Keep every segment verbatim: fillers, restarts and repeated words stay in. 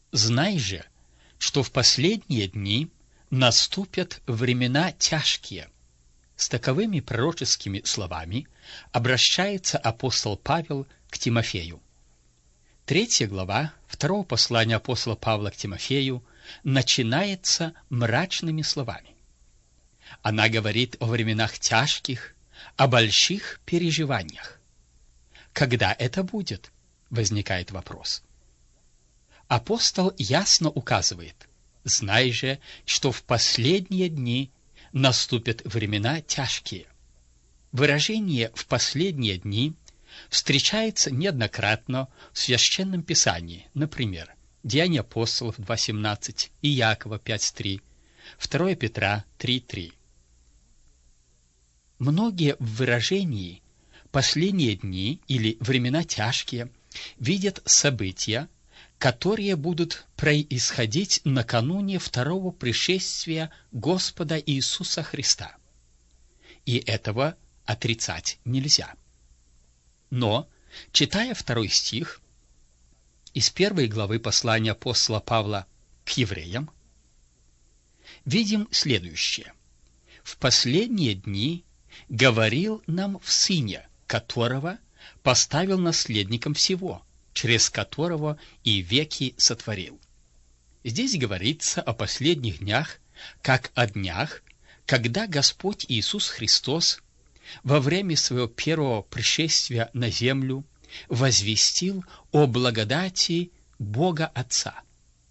Знай же, что в последние дни наступят времена тяжкие. С таковыми пророческими словами обращается апостол Павел к Тимофею. Третья глава второго послания апостола Павла к Тимофею начинается мрачными словами. Она говорит о временах тяжких, о больших переживаниях. Когда это будет? Возникает вопрос. Апостол ясно указывает: «Знай же, что в последние дни наступят времена тяжкие». Выражение «в последние дни» встречается неоднократно в Священном Писании, например, Деяния апостолов два семнадцать, Иакова пять три, второе Петра три три. Многие в выражении «последние дни» или «времена тяжкие» видят события, которые будут происходить накануне второго пришествия Господа Иисуса Христа. И этого отрицать нельзя. Но, читая второй стих из первой главы послания апостола Павла к евреям, видим следующее. «В последние дни говорил нам в Сыне, которого поставил наследником всего, через которого и веки сотворил». Здесь говорится о последних днях, как о днях, когда Господь Иисус Христос во время своего первого пришествия на землю возвестил о благодати Бога Отца.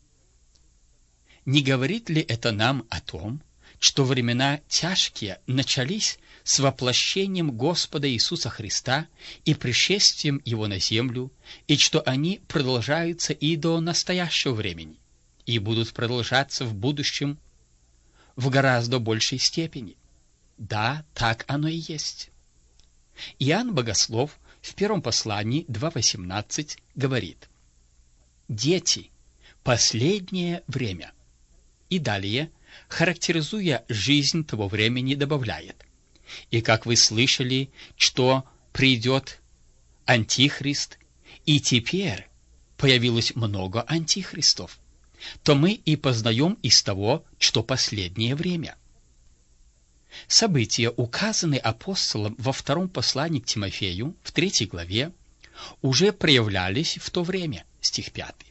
Не говорит ли это нам о том, что времена тяжкие начались с воплощением Господа Иисуса Христа и пришествием Его на землю, и что они продолжаются и до настоящего времени, и будут продолжаться в будущем в гораздо большей степени? Да, так оно и есть. Иоанн Богослов в первом послании два восемнадцать говорит: «Дети, последнее время». И далее, характеризуя жизнь того времени, добавляет: «И как вы слышали, что придет Антихрист, и теперь появилось много антихристов, то мы и познаем из того, что последнее время». События, указанные апостолом во втором послании к Тимофею, в третьей главе, уже проявлялись в то время, стих пятый.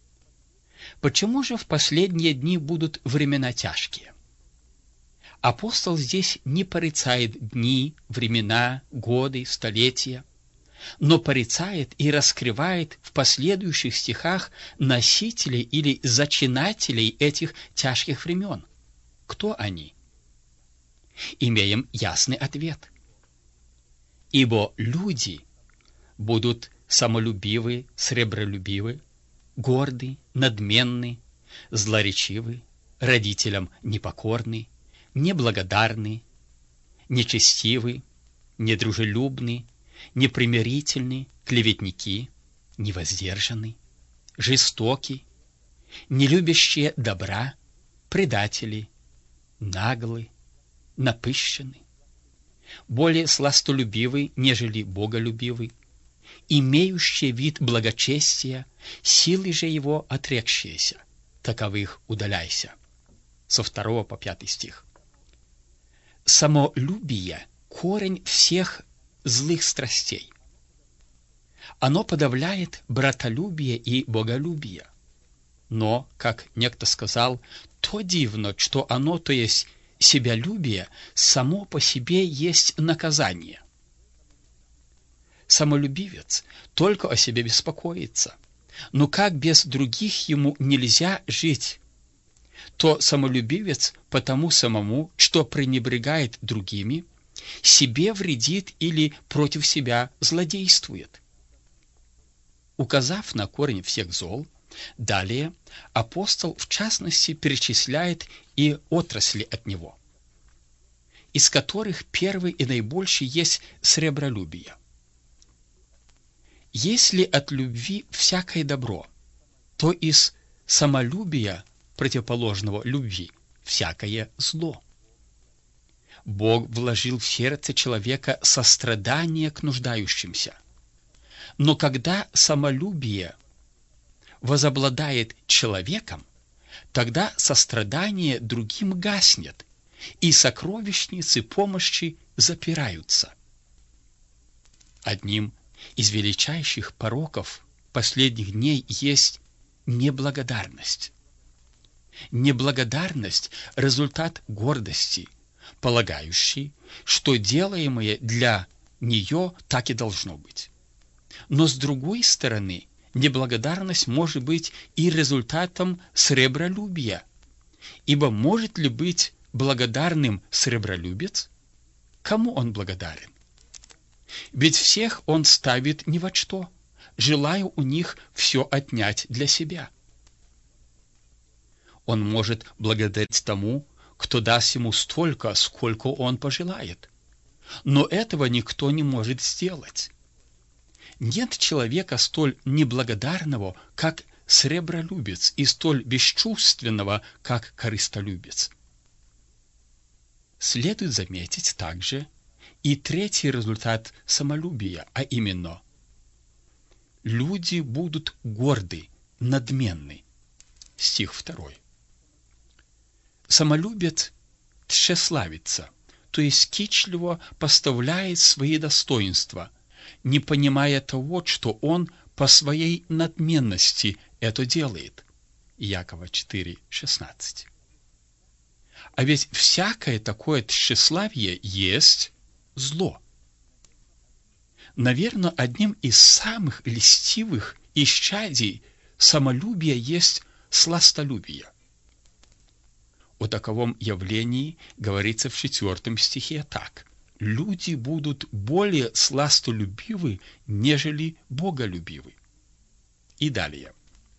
Почему же в последние дни будут времена тяжкие? Апостол здесь не порицает дни, времена, годы, столетия, но порицает и раскрывает в последующих стихах носителей или зачинателей этих тяжких времен. Кто они? Имеем ясный ответ. «Ибо люди будут самолюбивы, сребролюбивы, горды, надменны, злоречивы, родителям непокорны, неблагодарны, нечестивы, недружелюбны, непримирительны, клеветники, невоздержаны, жестоки, нелюбящие добра, предатели, наглы, напыщены, более сластолюбивый, нежели боголюбивый, имеющие вид благочестия, силы же его отрекшиеся, таковых удаляйся». Со второго по пятый стих. Самолюбие – корень всех злых страстей. Оно подавляет братолюбие и боголюбие. Но, как некто сказал, то дивно, что оно, то есть себялюбие, само по себе есть наказание. Самолюбивец только о себе беспокоится, но как без других ему нельзя жить, то самолюбивец потому самому, что пренебрегает другими, себе вредит или против себя злодействует. Указав на корень всех зол, далее апостол в частности перечисляет и отрасли от него, из которых первый и наибольший есть сребролюбие. Если от любви всякое добро, то из самолюбия, противоположного любви, всякое зло. Бог вложил в сердце человека сострадание к нуждающимся. Но когда самолюбие возобладает человеком, тогда сострадание другим гаснет, и сокровищницы помощи запираются. Одним из величайших пороков последних дней есть неблагодарность. Неблагодарность – результат гордости, полагающей, что делаемое для нее так и должно быть. Но с другой стороны, неблагодарность может быть и результатом сребролюбия, ибо может ли быть благодарным сребролюбец? Кому он благодарен? Ведь всех он ставит ни во что, желая у них все отнять для себя. Он может благодарить тому, кто даст ему столько, сколько он пожелает. Но этого никто не может сделать. Нет человека столь неблагодарного, как сребролюбец, и столь бесчувственного, как корыстолюбец. Следует заметить также и третий результат самолюбия, а именно – люди будут горды, надменны. Стих второй. Самолюбец тщеславится, то есть кичливо поставляет свои достоинства, не понимая того, что он по своей надменности это делает. Иакова четыре шестнадцать. А ведь всякое такое тщеславие есть зло. Наверное, одним из самых льстивых исчадий самолюбия есть сластолюбие. О таковом явлении говорится в четвертом стихе так: люди будут более сластолюбивы, нежели боголюбивы. И далее.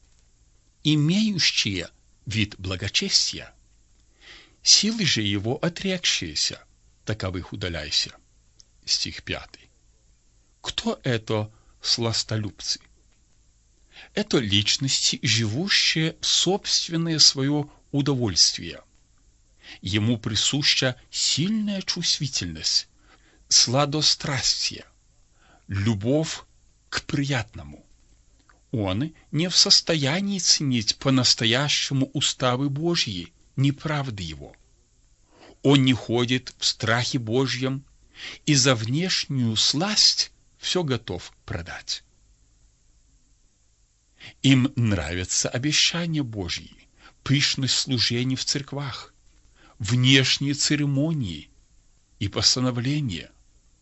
Имеющие вид благочестия, силы же его отрекшиеся, таковых удаляйся. Стих пятый. Кто это сластолюбцы? Это личности, живущие в собственное свое удовольствие. Ему присуща сильная чувствительность, сладострастие, любовь к приятному. Он не в состоянии ценить по-настоящему уставы Божьи, ни правды его. Он не ходит в страхе Божьем и за внешнюю сласть все готов продать. Им нравятся обещания Божьи, пышность служений в церквах, внешние церемонии и постановления.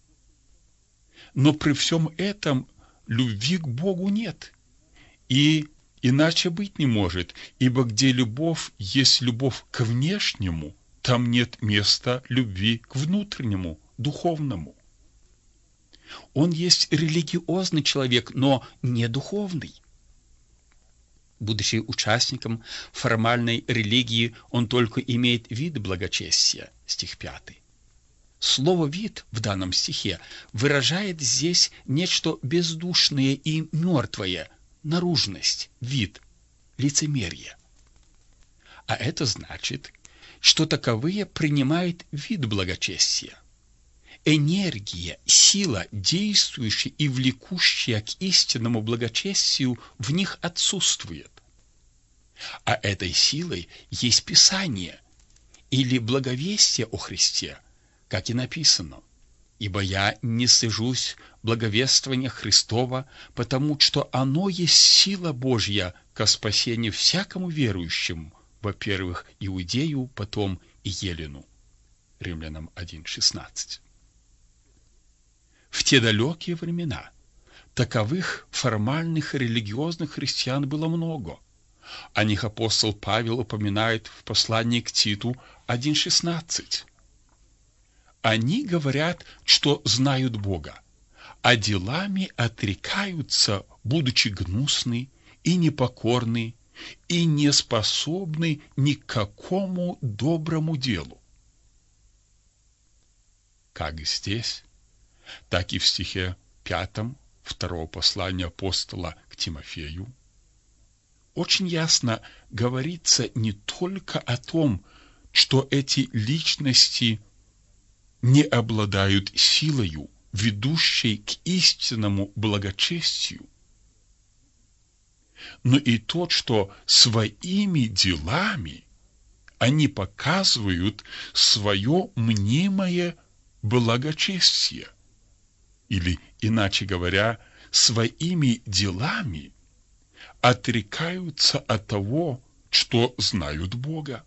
Но при всем этом любви к Богу нет, и иначе быть не может, ибо где любовь есть любовь к внешнему, там нет места любви к внутреннему, духовному. Он есть религиозный человек, но не духовный. Будучи участником формальной религии, он только имеет вид благочестия. Стих пятый. Слово «вид» в данном стихе выражает здесь нечто бездушное и мертвое, наружность, вид, лицемерие. А это значит, что таковые принимают вид благочестия. Энергия, сила, действующая и влекущая к истинному благочестию, в них отсутствует. А этой силой есть Писание или благовестие о Христе, как и написано: «Ибо я не стыжусь благовествования Христова, потому что оно есть сила Божья ко спасению всякому верующему, во-первых, иудею, потом и елену». Римлянам один шестнадцать. В те далекие времена таковых формальных религиозных христиан было много. О них апостол Павел упоминает в послании к Титу один шестнадцать. Они говорят, что знают Бога, а делами отрекаются, будучи гнусны и непокорны, и не способны ни к какому доброму делу. Как здесь, так и в стихе пятом второго послания апостола к Тимофею очень ясно говорится не только о том, что эти личности не обладают силою, ведущей к истинному благочестию, но и тот, что своими делами они показывают свое мнимое благочестие. Или, иначе говоря, своими делами отрекаются от того, что знают Бога.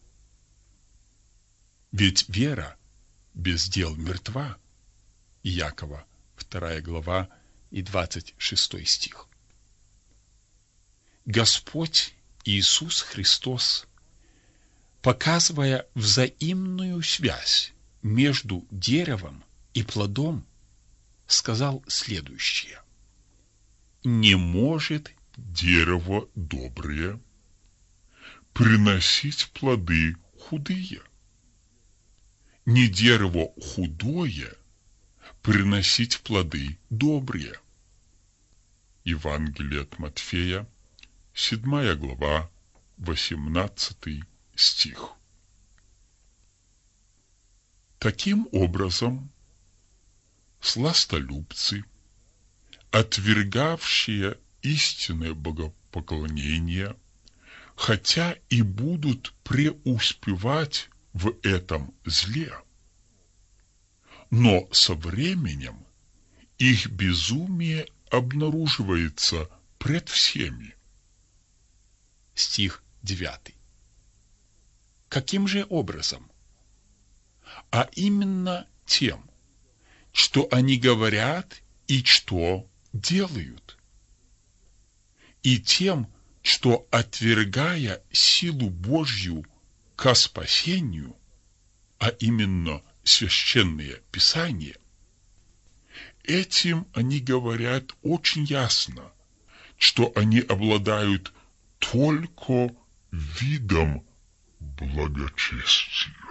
Ведь вера без дел мертва. Иакова, вторая глава и двадцать шестой стих. Господь Иисус Христос, показывая взаимную связь между деревом и плодом, сказал следующее: «Не может дерево доброе приносить плоды худые, не дерево худое приносить плоды добрые». Евангелие от Матфея, седьмая глава, восемнадцатый стих. Таким образом, сластолюбцы, отвергавшие истинное богопоклонение, хотя и будут преуспевать в этом зле, но со временем их безумие обнаруживается пред всеми. Стих девятый. Каким же образом? А именно тем, что они говорят и что делают, и тем, что, отвергая силу Божью ко спасению, а именно священное Писание, этим они говорят очень ясно, что они обладают только видом благочестия.